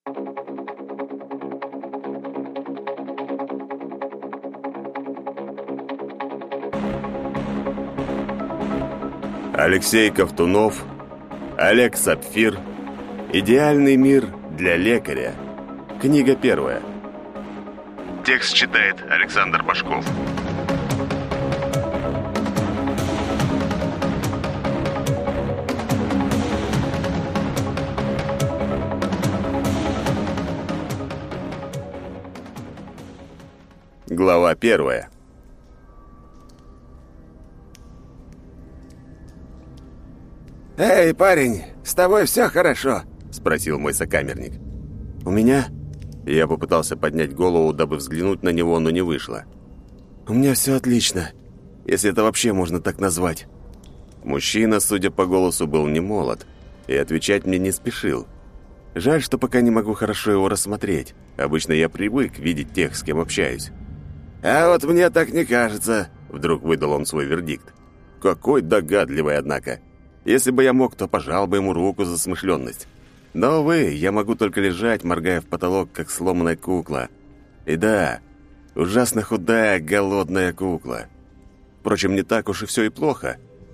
Алексей Ковтунов, Олег Сапфир. Идеальный мир для лекаря. Книга первая. Текст читает Александр Башков. Глава первая. «Эй, парень, с тобой все хорошо?» — спросил мой сокамерник. «У меня?» Я попытался поднять голову, дабы взглянуть на него, но не вышло. «У меня все отлично, если это вообще можно так назвать». Мужчина, судя по голосу, был не молод и отвечать мне не спешил. Жаль, что пока не могу хорошо его рассмотреть. Обычно я привык видеть тех, с кем общаюсь. «А вот мне так не кажется», — вдруг выдал он свой вердикт. Какой догадливый, однако. Если бы я мог, то пожал бы ему руку за смышленность. Но, увы, я могу только лежать, моргая в потолок, как сломанная кукла. И да, ужасно худая, голодная кукла. Впрочем, не так уж и все и плохо.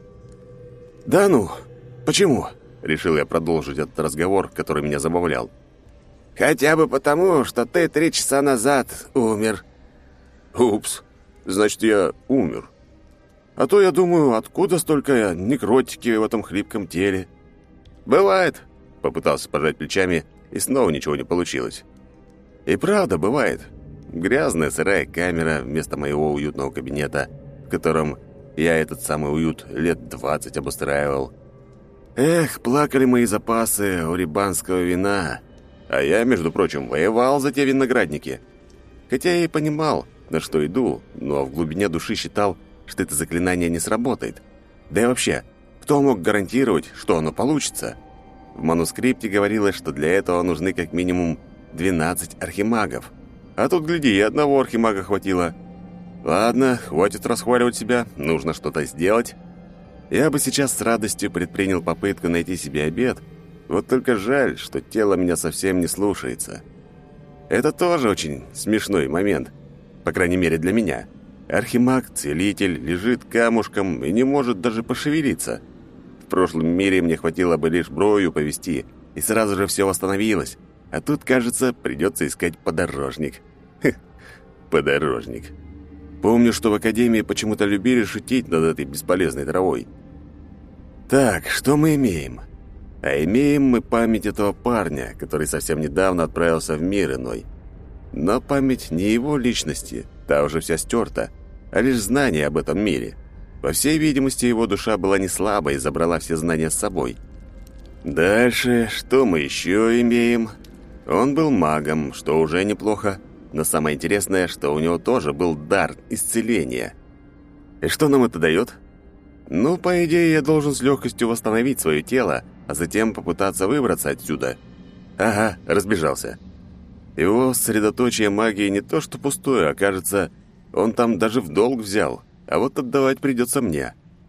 «Да ну, почему?» — решил я продолжить этот разговор, который меня забавлял. «Хотя бы потому, что ты 3 часа назад умер». «Упс, значит, я умер. А то я думаю, откуда столько некротики в этом хлипком теле?» «Бывает», — попытался пожать плечами, и снова ничего не получилось. «И правда, бывает. Грязная сырая камера вместо моего уютного кабинета, в котором я этот самый уют лет 20 обустраивал. Эх, плакали мои запасы урибанского вина, а я, между прочим, воевал за те виноградники. Хотя я и понимал, на что иду, но в глубине души считал, что это заклинание не сработает. Да и вообще, кто мог гарантировать, что оно получится? В манускрипте говорилось, что для этого нужны как минимум 12 архимагов. А тут, гляди, и одного архимага хватило. Ладно, хватит расхваливать себя, нужно что-то сделать. Я бы сейчас с радостью предпринял попытку найти себе обед, вот только жаль, что тело меня совсем не слушается. Это тоже очень смешной момент, по крайней мере для меня. Архимаг-целитель лежит камушком и не может даже пошевелиться. В прошлом мире мне хватило бы лишь бровью повести, и сразу же все восстановилось. А тут, кажется, придется искать подорожник. Подорожник. Помню, что в академии почему-то любили шутить над этой бесполезной травой. Так, что мы имеем? А имеем мы память этого парня, который совсем недавно отправился в мир иной. Но память не его личности, та уже вся стерта, а лишь знание об этом мире. По всей видимости, его душа была не слабой и забрала все знания с собой. Дальше, что мы еще имеем? Он был магом, что уже неплохо, но самое интересное, что у него тоже был дар исцеления. И что нам это дает? Ну, по идее, я должен с легкостью восстановить свое тело, а затем попытаться выбраться отсюда. Ага, разбежался. Его сосредоточие магии не то что пустое, а кажется, он там даже в долг взял, а вот отдавать придется мне.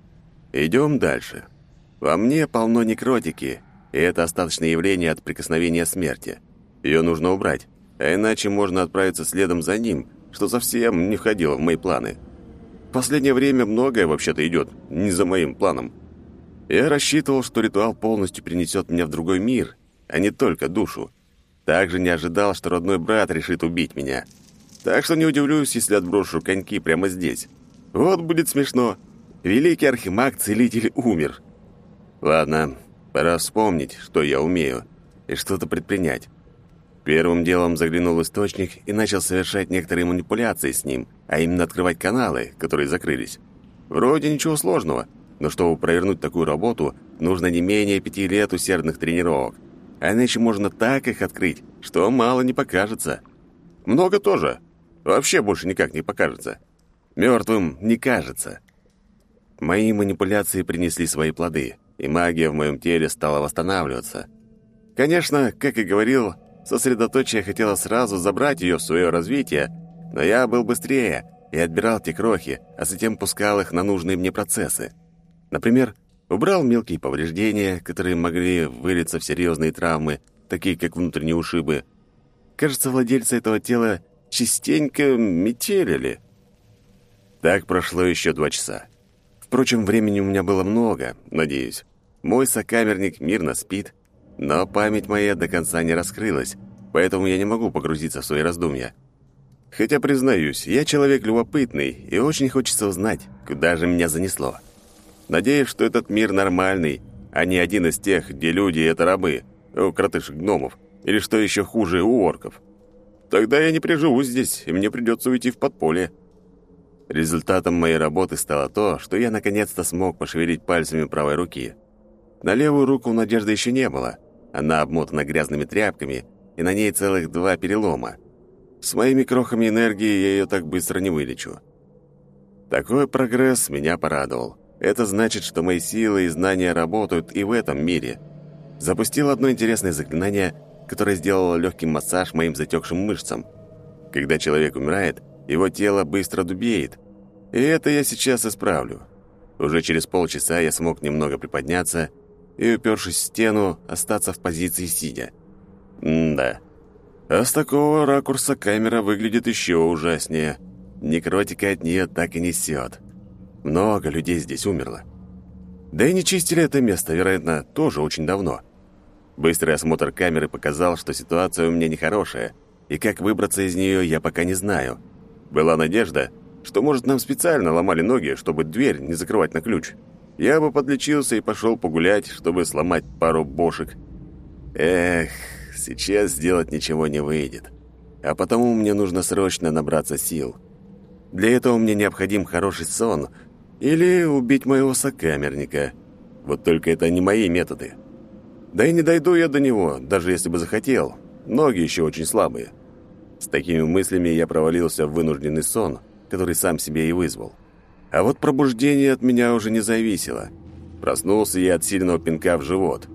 Идем дальше. Во мне полно некротики, и это остаточное явление от прикосновения смерти. Ее нужно убрать, а иначе можно отправиться следом за ним, что совсем не входило в мои планы. В последнее время многое вообще-то идет не за моим планом. Я рассчитывал, что ритуал полностью перенесет меня в другой мир, а не только душу. Также не ожидал, что родной брат решит убить меня. Так что не удивлюсь, если отброшу коньки прямо здесь. Вот будет смешно. Великий архимаг-целитель умер. Ладно, пора вспомнить, что я умею, и что-то предпринять. Первым делом заглянул в источник и начал совершать некоторые манипуляции с ним, а именно открывать каналы, которые закрылись. Вроде ничего сложного, но чтобы провернуть такую работу, нужно не менее 5 лет усердных тренировок. А иначе можно так их открыть, что мало не покажется. Много тоже. Вообще больше никак не покажется. Мертвым не кажется. Мои манипуляции принесли свои плоды, и магия в моем теле стала восстанавливаться. Конечно, как и говорил, сосредоточие хотело сразу забрать ее в свое развитие, но я был быстрее и отбирал те крохи, а затем пускал их на нужные мне процессы. Например, убрал мелкие повреждения, которые могли вылиться в серьезные травмы, такие как внутренние ушибы, Кажется, владельцы этого тела частенько метелили. Так прошло еще 2 часа. Впрочем, времени у меня было много, надеюсь. Мой сокамерник мирно спит, но память моя до конца не раскрылась, поэтому я не могу погрузиться в свои раздумья. Хотя, признаюсь, я человек любопытный, и очень хочется узнать, куда же меня занесло. Надеюсь, что этот мир нормальный, а не один из тех, где люди — это рабы, у кротышек-гномов, или, что еще хуже, у орков. Тогда я не приживусь здесь, и мне придется уйти в подполье. Результатом моей работы стало то, что я наконец-то смог пошевелить пальцами правой руки. На левую руку надежды еще не было. Она обмотана грязными тряпками, и на ней целых 2 перелома. С моими крохами энергии я ее так быстро не вылечу. Такой прогресс меня порадовал. Это значит, что мои силы и знания работают и в этом мире. Запустил одно интересное заклинание, которое сделало легкий массаж моим затекшим мышцам. Когда человек умирает, его тело быстро дубеет. И это я сейчас исправлю. Уже через полчаса я смог немного приподняться и, упершись в стену, остаться в позиции сидя. Да. А с такого ракурса камера выглядит еще ужаснее. Некротика от нее так и несет. Много людей здесь умерло. Да и не чистили это место, вероятно, тоже очень давно. Быстрый осмотр камеры показал, что ситуация у меня нехорошая, и как выбраться из нее я пока не знаю. Была надежда, что, может, нам специально ломали ноги, чтобы дверь не закрывать на ключ. Я бы подлечился и пошел погулять, чтобы сломать пару бошек. Эх, сейчас сделать ничего не выйдет. А потому мне нужно срочно набраться сил. Для этого мне необходим хороший сон или убить моего сокамерника. Вот только это не мои методы. Да и не дойду я до него, даже если бы захотел. Ноги еще очень слабые. С такими мыслями я провалился в вынужденный сон, который сам себе и вызвал. А вот пробуждение от меня уже не зависело. Проснулся я от сильного пинка в живот.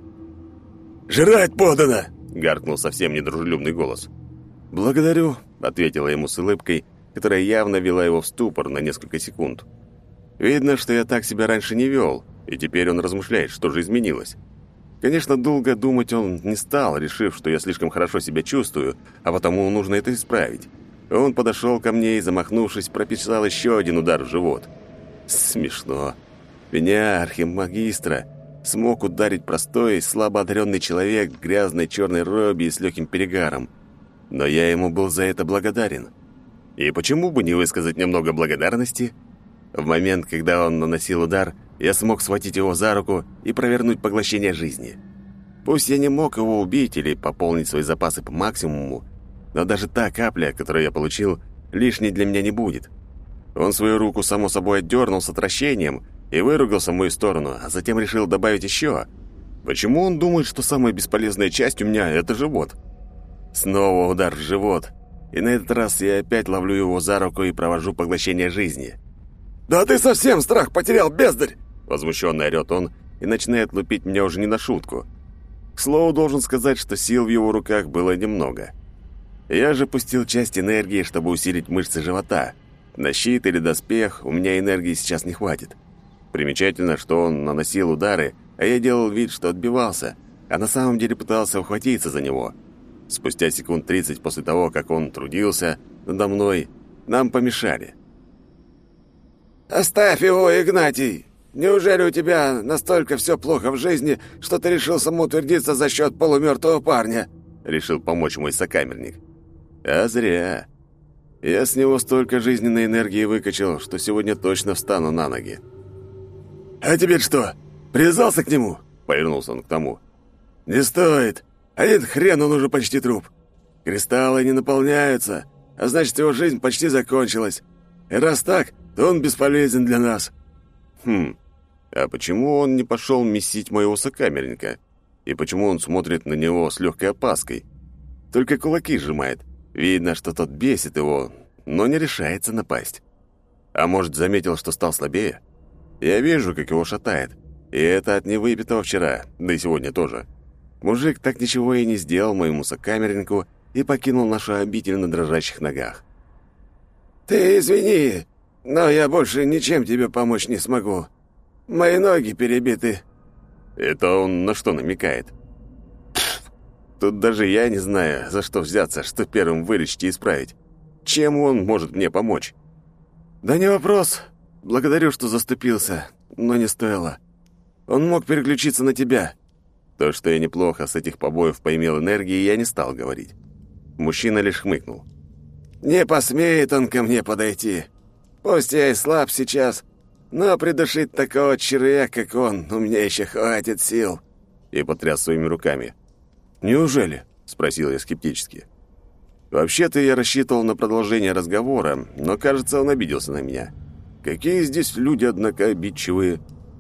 «Жрать подано!» — гаркнул совсем недружелюбный голос. «Благодарю», — ответила ему с улыбкой, которая явно вела его в ступор на несколько секунд. Видно, что я так себя раньше не вел, и теперь он размышляет, что же изменилось. Конечно, долго думать он не стал, решив, что я слишком хорошо себя чувствую, а потому нужно это исправить. Он подошел ко мне и, замахнувшись, прописал еще один удар в живот. Смешно. Меня, архимагистра, смог ударить простой, слабо одаренный человек в грязной черной робе и с легким перегаром. Но я ему был за это благодарен. И почему бы не высказать немного благодарности? В момент, когда он наносил удар, я смог схватить его за руку и провернуть поглощение жизни. Пусть я не мог его убить или пополнить свои запасы по максимуму, но даже та капля, которую я получил, лишней для меня не будет. Он свою руку, само собой, отдернул с отвращением и выругался в мою сторону, а затем решил добавить еще. Почему он думает, что самая бесполезная часть у меня — это живот? Снова удар в живот, и на этот раз я опять ловлю его за руку и провожу поглощение жизни. «Да ты совсем страх потерял, бездарь!» Возмущенно орёт он и начинает лупить меня уже не на шутку. К слову, должен сказать, что сил в его руках было немного. Я же пустил часть энергии, чтобы усилить мышцы живота. На щит или доспех у меня энергии сейчас не хватит. Примечательно, что он наносил удары, а я делал вид, что отбивался, а на самом деле пытался ухватиться за него. Спустя секунд 30 после того, как он трудился надо мной, нам помешали. «Оставь его, Игнатий! Неужели у тебя настолько все плохо в жизни, что ты решил самоутвердиться за счет полумертвого парня?» Решил помочь мой сокамерник. А зря. Я с него столько жизненной энергии выкачал, что сегодня точно встану на ноги. «А теперь что, привязался к нему?» — повернулся он к тому. «Не стоит. Один хрен, он уже почти труп. Кристаллы не наполняются, а значит, его жизнь почти закончилась. И раз так, то он бесполезен для нас». А почему он не пошел месить моего сокамерника? И почему он смотрит на него с легкой опаской? Только кулаки сжимает. Видно, что тот бесит его, но не решается напасть. А может, заметил, что стал слабее? Я вижу, как его шатает. И это от невыпитого вчера, да и сегодня тоже. Мужик так ничего и не сделал моему сокамернику и покинул нашу обитель на дрожащих ногах. «Ты извини, но я больше ничем тебе помочь не смогу. Мои ноги перебиты». Это он на что намекает? Тут даже я не знаю, за что взяться, что первым вылечить и исправить. Чем он может мне помочь? Да не вопрос. Благодарю, что заступился, но не стоило. Он мог переключиться на тебя. То, что я неплохо с этих побоев поимел энергии, я не стал говорить. Мужчина лишь хмыкнул. Не посмеет он ко мне подойти. Пусть я и слаб сейчас, но придушить такого червя, как он, у меня еще хватит сил. И потряс своими руками. «Неужели?» — спросил я скептически. Вообще-то я рассчитывал на продолжение разговора, но, кажется, он обиделся на меня. Какие здесь люди, однако, обидчивые.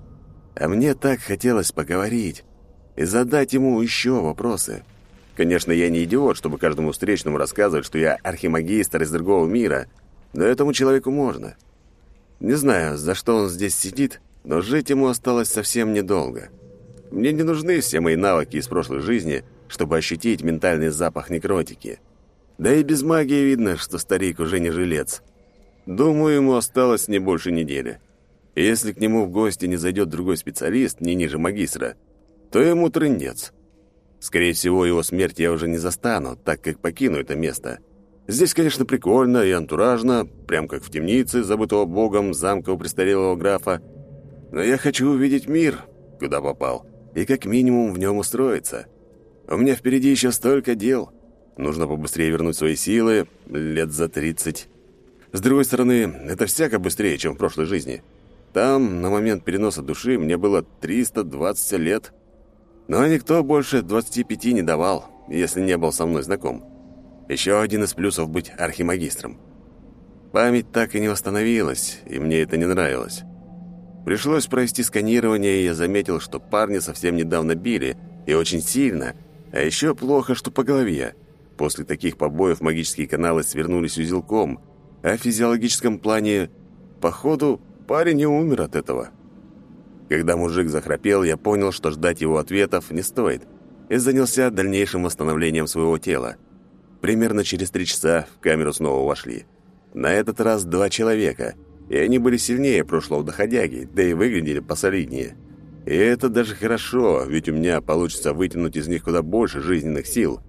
А мне так хотелось поговорить и задать ему еще вопросы. Конечно, я не идиот, чтобы каждому встречному рассказывать, что я архимагистр из другого мира, но этому человеку можно. Не знаю, за что он здесь сидит, но жить ему осталось совсем недолго. Мне не нужны все мои навыки из прошлой жизни, чтобы ощутить ментальный запах некротики. Да и без магии видно, что старик уже не жилец. Думаю, ему осталось не больше недели. И если к нему в гости не зайдет другой специалист, не ниже магистра, то ему трындец. Скорее всего, его смерть я уже не застану, так как покину это место. Здесь, конечно, прикольно и антуражно, прям как в темнице, забытого богом замка у престарелого графа. Но я хочу увидеть мир, куда попал, и как минимум в нем устроиться. У меня впереди еще столько дел. Нужно побыстрее вернуть свои силы, лет за 30. С другой стороны, это всяко быстрее, чем в прошлой жизни. Там, на момент переноса души, мне было 320 лет. Но никто больше 25 не давал, если не был со мной знаком. Еще один из плюсов быть архимагистром. Память так и не восстановилась, и мне это не нравилось. Пришлось провести сканирование, и я заметил, что парни совсем недавно били, и очень сильно, а еще плохо, что по голове. После таких побоев магические каналы свернулись узелком, а в физиологическом плане, походу, парень не умер от этого. Когда мужик захрапел, я понял, что ждать его ответов не стоит, и занялся дальнейшим восстановлением своего тела. Примерно через 3 часа в камеру снова вошли. На этот раз 2 человека, и они были сильнее прошлого доходяги, да и выглядели посолиднее. И это даже хорошо, ведь у меня получится вытянуть из них куда больше жизненных сил.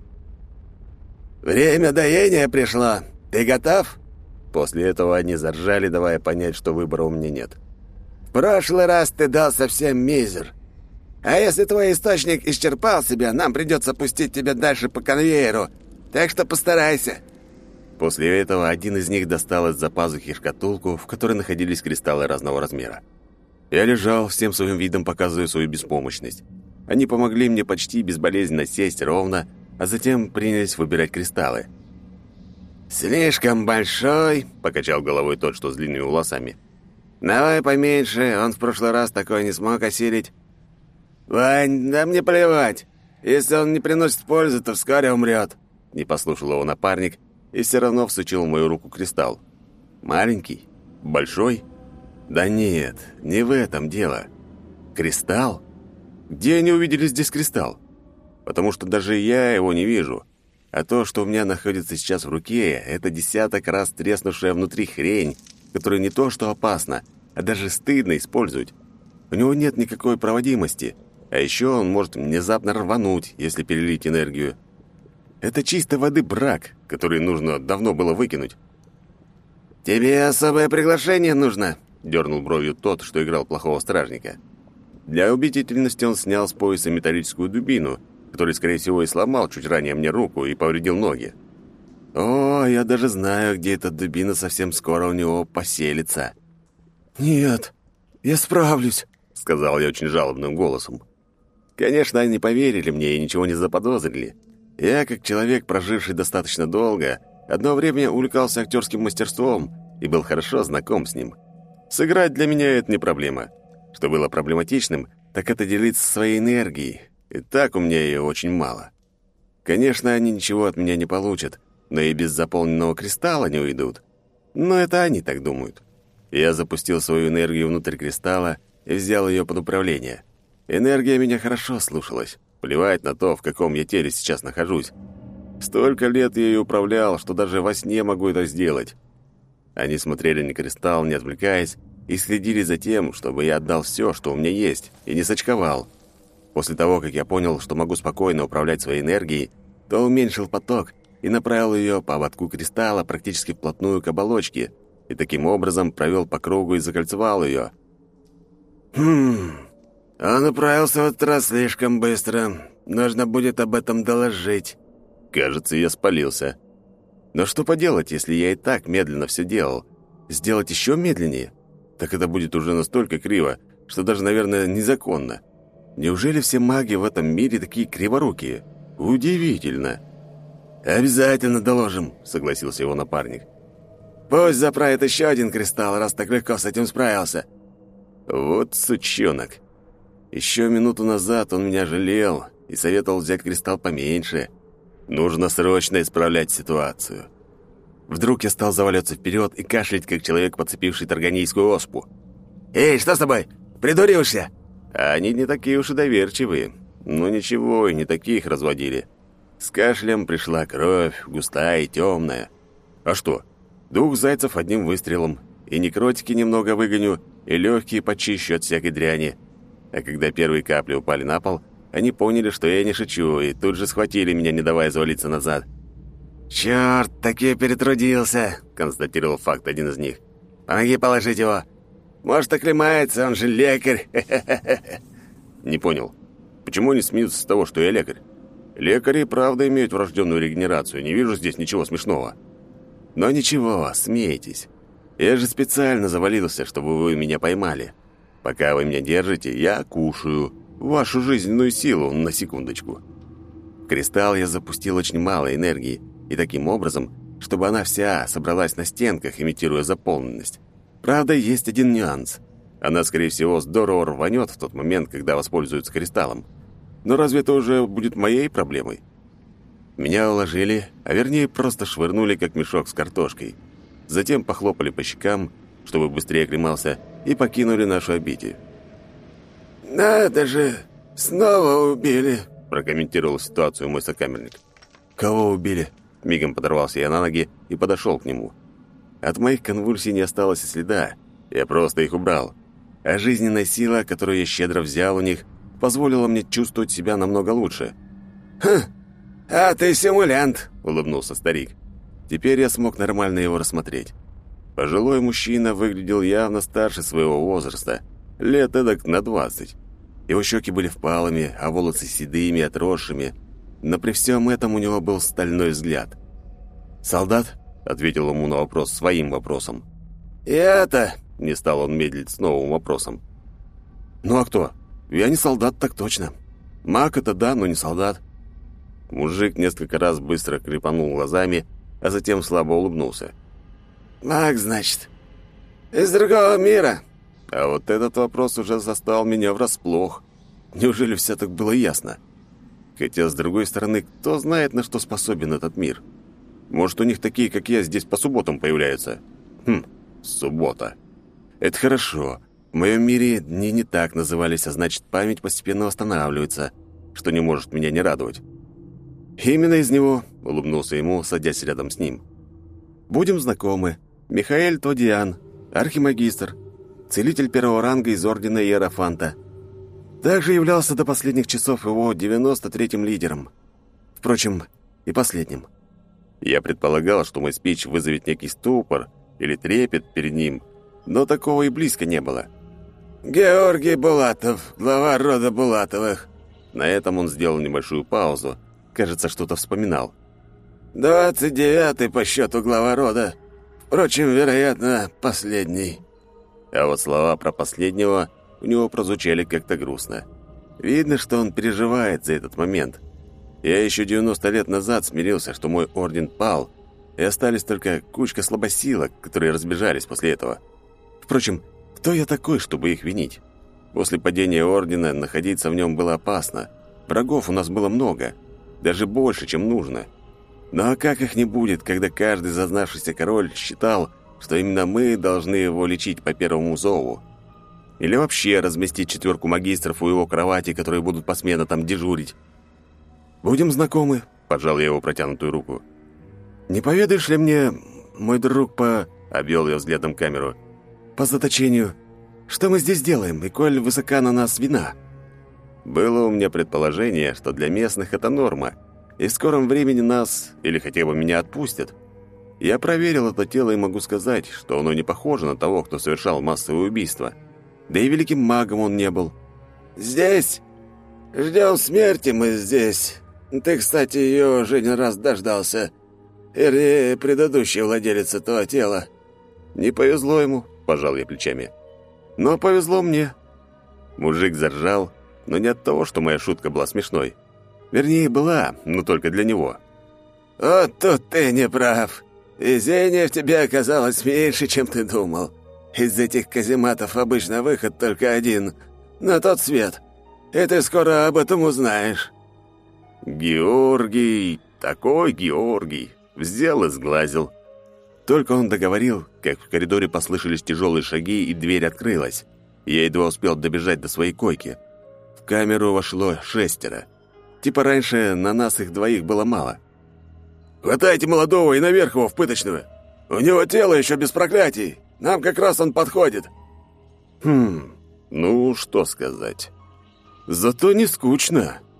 «Время доения пришло. Ты готов?» После этого они заржали, давая понять, что выбора у меня нет. «В прошлый раз ты дал совсем мизер. А если твой источник исчерпал себя, нам придется пустить тебя дальше по конвейеру. Так что постарайся». После этого один из них достал из-за пазухи шкатулку, в которой находились кристаллы разного размера. Я лежал, всем своим видом показывая свою беспомощность. Они помогли мне почти безболезненно сесть ровно, а затем принялись выбирать кристаллы. «Слишком большой», — покачал головой тот, что с длинными волосами. «Давай поменьше, он в прошлый раз такой не смог осилить». «Вань, да мне плевать. Если он не приносит пользы, то вскоре умрет». Не послушал его напарник и все равно всучил в мою руку кристалл. Маленький? Большой? Да нет, не в этом дело. Кристалл? Где они увидели здесь кристалл? Потому что даже я его не вижу. А то, что у меня находится сейчас в руке, это десяток раз треснувшая внутри хрень, которая не то что опасна, а даже стыдно использовать. У него нет никакой проводимости, а еще он может внезапно рвануть, если перелить энергию. Это чистой воды брак, который нужно давно было выкинуть. «Тебе особое приглашение нужно?» — дернул бровью тот, что играл плохого стражника. Для убедительности он снял с пояса металлическую дубину, который, скорее всего, и сломал чуть ранее мне руку и повредил ноги. О, я даже знаю, где эта дубина совсем скоро у него поселится. «Нет, я справлюсь», — сказал я очень жалобным голосом. Конечно, они поверили мне и ничего не заподозрили. Я, как человек, проживший достаточно долго, одно время увлекался актерским мастерством и был хорошо знаком с ним. Сыграть для меня это не проблема. Что было проблематичным, так это делиться своей энергией. И так у меня ее очень мало. Конечно, они ничего от меня не получат, но и без заполненного кристалла не уйдут. Но это они так думают. Я запустил свою энергию внутрь кристалла и взял ее под управление. Энергия меня хорошо слушалась. Плевать на то, в каком я теле сейчас нахожусь. Столько лет я ее управлял, что даже во сне могу это сделать. Они смотрели на кристалл, не отвлекаясь, и следили за тем, чтобы я отдал все, что у меня есть, и не сочковал. После того, как я понял, что могу спокойно управлять своей энергией, то уменьшил поток и направил ее по ободку кристалла практически вплотную к оболочке, и таким образом провел по кругу и закольцевал ее. Он управился в этот раз слишком быстро. Нужно будет об этом доложить. Кажется, я спалился. Но что поделать, если я и так медленно все делал? Сделать еще медленнее? Так это будет уже настолько криво, что даже, наверное, незаконно. Неужели все маги в этом мире такие криворукие? Удивительно. «Обязательно доложим», — согласился его напарник. «Пусть заправит еще один кристалл, раз так легко с этим справился». Вот сучонок. Еще минуту назад он меня жалел и советовал взять кристалл поменьше. Нужно срочно исправлять ситуацию. Вдруг я стал заваляться вперед и кашлять, как человек, подцепивший тарганийскую оспу. «Эй, что с тобой? Придуриваешься?» А они не такие уж и доверчивые. Ну ничего, и не таких разводили. С кашлем пришла кровь, густая и темная. А что? 2 зайцев одним выстрелом. И некротики немного выгоню, и легкие почищу от всякой дряни. А когда первые капли упали на пол, они поняли, что я не шучу, и тут же схватили меня, не давая завалиться назад. «Черт, таки перетрудился», — констатировал факт один из них. «Помоги положить его. Может, оклемается, он же лекарь». Не понял. Почему они смеются с того, что я лекарь? Лекари, правда, имеют врожденную регенерацию. Не вижу здесь ничего смешного. Но ничего, смейтесь. Я же специально завалился, чтобы вы меня поймали. Пока вы меня держите, я кушаю вашу жизненную силу на секундочку. В кристалл я запустил очень мало энергии, и таким образом, чтобы она вся собралась на стенках, имитируя заполненность. Правда, есть один нюанс. Она, скорее всего, здорово рванет в тот момент, когда воспользуется кристаллом. Но разве это уже будет моей проблемой? Меня уложили, а вернее просто швырнули, как мешок с картошкой. Затем похлопали по щекам, чтобы быстрее оклемался, и покинули нашу обитель. «Надо же, снова убили», — прокомментировал ситуацию мой сокамерник. «Кого убили?» — мигом подорвался я на ноги и подошел к нему. От моих конвульсий не осталось и следа, я просто их убрал. А жизненная сила, которую я щедро взял у них, позволила мне чувствовать себя намного лучше. А ты симулянт», — улыбнулся старик. Теперь я смог нормально его рассмотреть. Пожилой мужчина выглядел явно старше своего возраста, лет эдак на 20. Его щеки были впалыми, а волосы седыми, отросшими. Но при всем этом у него был стальной взгляд. «Солдат?» — ответил ему на вопрос своим вопросом. «Я-то...» — не стал он медлить с новым вопросом. «Ну а кто? Я не солдат, так точно. Маг это да, но не солдат». Мужик несколько раз быстро крепанул глазами, а затем слабо улыбнулся. «Маг, значит, из другого мира?» А вот этот вопрос уже застал меня врасплох. Неужели все так было ясно? Хотя, с другой стороны, кто знает, на что способен этот мир? Может, у них такие, как я, здесь по субботам появляются? Суббота. Это хорошо. В моем мире дни не так назывались, а значит, память постепенно восстанавливается, что не может меня не радовать. «Именно из него», — улыбнулся ему, садясь рядом с ним. «Будем знакомы. Михаэль Тодиан, архимагистр, целитель 1-го ранга из Ордена Иерофанта. Также являлся до последних часов его 93-м лидером. Впрочем, и последним». Я предполагал, что мой спич вызовет некий ступор или трепет перед ним, но такого и близко не было. «Георгий Булатов, глава рода Булатовых». На этом он сделал небольшую паузу. Кажется, что-то вспоминал. 29-й по счету глава рода. Впрочем, вероятно, последний. А вот слова про последнего у него прозвучали как-то грустно. Видно, что он переживает за этот момент. Я еще 90 лет назад смирился, что мой орден пал, и остались только кучка слабосилок, которые разбежались после этого. Впрочем, кто я такой, чтобы их винить? После падения ордена находиться в нем было опасно. Врагов у нас было много, даже больше, чем нужно. Ну а как их не будет, когда каждый зазнавшийся король считал, что именно мы должны его лечить по первому зову? Или вообще разместить 4 магистров у его кровати, которые будут посменно там дежурить? «Будем знакомы», — пожал я его протянутую руку. «Не поведаешь ли мне, мой друг, обвел я взглядом камеру, по заточению, что мы здесь делаем, и коль высока на нас вина?» Было у меня предположение, что для местных это норма, И в скором времени нас, или хотя бы меня, отпустят. Я проверил это тело и могу сказать, что оно не похоже на того, кто совершал массовое убийство. Да и великим магом он не был. «Здесь? Ждем смерти мы здесь. Ты, кстати, ее уже не раз дождался. Вернее, предыдущий владелец этого тела». «Не повезло ему», — пожал я плечами. «Но повезло мне». Мужик заржал, но не от того, что моя шутка была смешной. Вернее, была, но только для него. «Вот тут ты не прав. Везение в тебе оказалось меньше, чем ты думал. Из этих казематов обычно выход только один — на тот свет. И ты скоро об этом узнаешь». «Георгий, такой Георгий!» Взял и сглазил. Только он договорил, как в коридоре послышались тяжелые шаги, и дверь открылась. Я едва успел добежать до своей койки. В камеру вошло 6. Типа раньше на нас их двоих было мало. «Хватайте молодого и наверх его в пыточную. У него тело еще без проклятий. Нам как раз он подходит». Ну, что сказать. Зато не скучно.